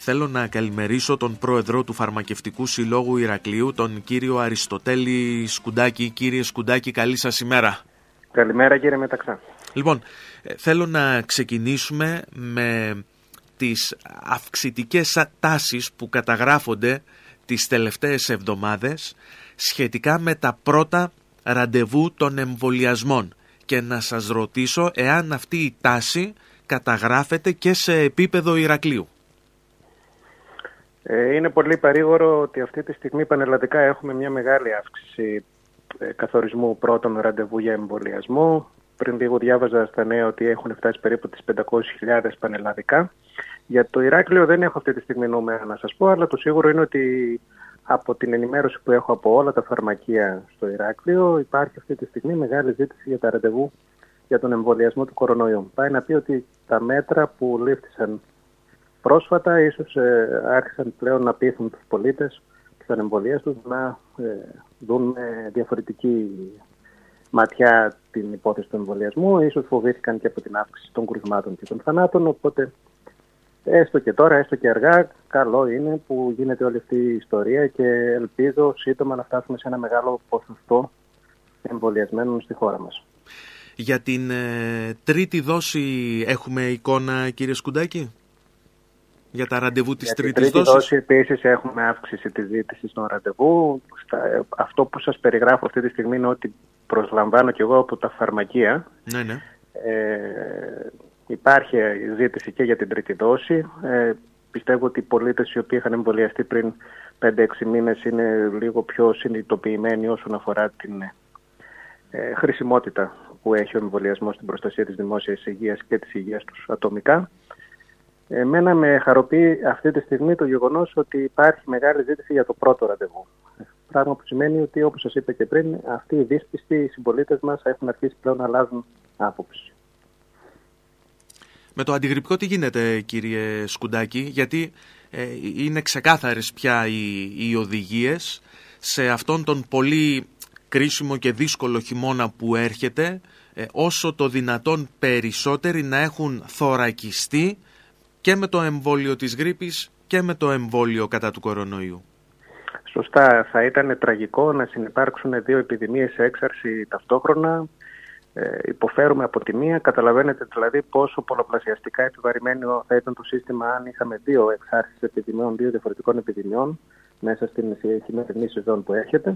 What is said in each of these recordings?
Θέλω να καλημερίσω τον πρόεδρο του Φαρμακευτικού Συλλόγου Ηρακλείου, τον κύριο Αριστοτέλη Σκουντάκη. Κύριε Σκουντάκη, καλή σας ημέρα. Καλημέρα κύριε Μεταξά. Λοιπόν, θέλω να ξεκινήσουμε με τις αυξητικές τάσεις που καταγράφονται τις τελευταίες εβδομάδες σχετικά με τα πρώτα ραντεβού των εμβολιασμών και να σας ρωτήσω εάν αυτή η τάση καταγράφεται και σε επίπεδο Ηρακλείου. Είναι πολύ παρήγορο ότι αυτή τη στιγμή πανελλαδικά έχουμε μια μεγάλη αύξηση καθορισμού πρώτων ραντεβού για εμβολιασμό. Πριν λίγο διάβαζα στα νέα ότι έχουν φτάσει περίπου τις 500.000 πανελλαδικά. Για το Ηράκλειο δεν έχω αυτή τη στιγμή νούμερα να σας πω, αλλά το σίγουρο είναι ότι από την ενημέρωση που έχω από όλα τα φαρμακεία στο Ηράκλειο υπάρχει αυτή τη στιγμή μεγάλη ζήτηση για τα ραντεβού για τον εμβολιασμό του κορονοϊού. Πάει να πει ότι τα μέτρα που λήφθησαν πρόσφατα ίσως άρχισαν πλέον να πείθουν τους πολίτες και τα εμβολία τους να δουν με διαφορετική ματιά την υπόθεση του εμβολιασμού. Ίσως φοβήθηκαν και από την αύξηση των κρουσμάτων και των θανάτων, οπότε έστω και τώρα, έστω και αργά, καλό είναι που γίνεται όλη αυτή η ιστορία και ελπίζω σύντομα να φτάσουμε σε ένα μεγάλο ποσοστό εμβολιασμένων στη χώρα μας. Για την τρίτη δόση έχουμε εικόνα, κύριε Σκουντάκη? Για τα ραντεβού της τρίτης δόσης. Τρίτη δόση επίσης έχουμε αύξηση της ζήτησης των ραντεβού. Αυτό που σας περιγράφω αυτή τη στιγμή είναι ότι προσλαμβάνω και εγώ από τα φαρμακεία. Ναι. Υπάρχει ζήτηση και για την τρίτη δόση. Πιστεύω ότι οι πολίτες οι οποίοι είχαν εμβολιαστεί πριν 5-6 μήνες είναι λίγο πιο συνειδητοποιημένοι όσον αφορά την χρησιμότητα που έχει ο εμβολιασμός στην προστασία της δημόσιας υγείας και της υγείας τους ατομικά. Εμένα με χαροποιεί αυτή τη στιγμή το γεγονός ότι υπάρχει μεγάλη ζήτηση για το πρώτο ραντεβού. Πράγμα που σημαίνει ότι, όπως σας είπα και πριν, αυτοί οι δύσπιστοι συμπολίτες μας έχουν αρχίσει πλέον να αλλάζουν άποψη. Με το αντιγρυπικό τι γίνεται, κύριε Σκουντάκη? Γιατί είναι ξεκάθαρες πια οι οδηγίες σε αυτόν τον πολύ κρίσιμο και δύσκολο χειμώνα που έρχεται, όσο το δυνατόν περισσότεροι να έχουν θωρακιστεί και με το εμβόλιο της γρίπης και με το εμβόλιο κατά του κορονοϊού. Σωστά. Θα ήταν τραγικό να συνυπάρξουν δύο επιδημίες σε έξαρση ταυτόχρονα. Υποφέρουμε από τη μία. Καταλαβαίνετε δηλαδή πόσο πολλαπλασιαστικά επιβαρημένο θα ήταν το σύστημα αν είχαμε δύο εξάρσεις επιδημιών, δύο διαφορετικών επιδημιών μέσα στην χειμερινή σεζόν που έρχεται.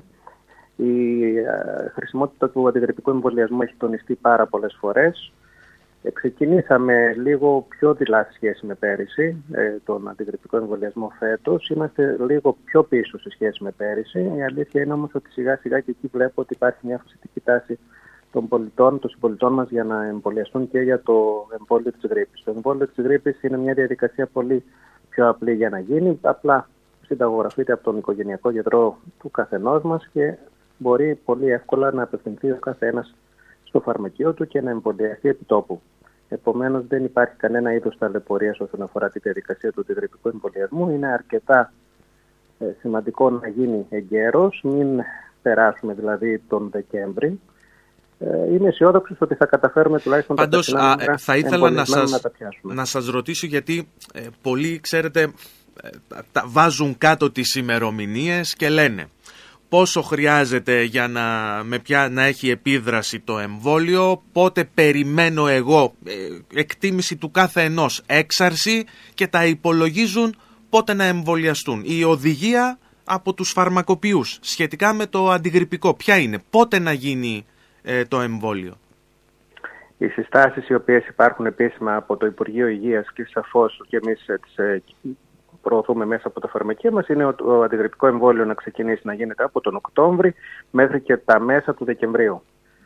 Η χρησιμότητα του αντιγρυπικού εμβολιασμού έχει τονιστεί πάρα πολλές φορές. Ξεκινήσαμε λίγο πιο δειλά σχέση με πέρυσι τον αντιγρυπικό εμβολιασμό φέτος. Είμαστε λίγο πιο πίσω σε σχέση με πέρυσι. Η αλήθεια είναι όμως ότι σιγά σιγά και εκεί βλέπω ότι υπάρχει μια αυξητική τάση των συμπολιτών μας για να εμβολιαστούν και για το εμβόλιο της γρίπης. Το εμβόλιο της γρίπης είναι μια διαδικασία πολύ πιο απλή για να γίνει. Απλά συνταγογραφείται από τον οικογενειακό γιατρό του καθενός μας και μπορεί πολύ εύκολα να απευθυνθεί ο καθένας στο φαρμακείο του και να εμβολιαστεί επί τόπου. Επομένως, δεν υπάρχει κανένα είδος ταλαιπωρίας όσον αφορά τη διαδικασία του αντιγρυπικού εμβολιασμού. Είναι αρκετά σημαντικό να γίνει εγκαίρος, μην περάσουμε δηλαδή τον Δεκέμβρη. Είμαι αισιόδοξος ότι θα καταφέρουμε τουλάχιστον πάντως, θα ήθελα να σας ρωτήσω, γιατί πολλοί, ξέρετε, βάζουν κάτω τις ημερομηνίες και λένε πόσο χρειάζεται για να έχει επίδραση το εμβόλιο, πότε περιμένω εγώ, εκτίμηση του κάθε ενός, έξαρση, και τα υπολογίζουν πότε να εμβολιαστούν. Η οδηγία από τους φαρμακοποιούς σχετικά με το αντιγρυπικό ποια είναι, πότε να γίνει το εμβόλιο? Οι συστάσεις οι οποίες υπάρχουν επίσημα από το Υπουργείο Υγείας και σαφώς και εμείς τις προωθούμε μέσα από τα φαρμακεία μας είναι το αντιγρυπικό εμβόλιο να ξεκινήσει να γίνεται από τον Οκτώβρη μέχρι και τα μέσα του Δεκεμβρίου.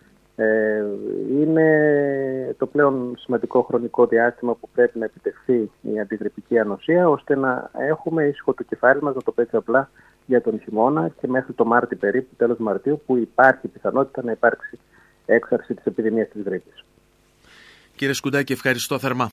Είναι το πλέον σημαντικό χρονικό διάστημα που πρέπει να επιτευχθεί η αντιγρυπική ανοσία ώστε να έχουμε ήσυχο το κεφάλι μας, να το πέτει απλά, για τον χειμώνα και μέχρι το Μάρτι περίπου, τέλος Μαρτίου, που υπάρχει πιθανότητα να υπάρξει έξαρση της επιδημίας της γρίπης. Κύριε Σκουντάκη, ευχαριστώ θερμά.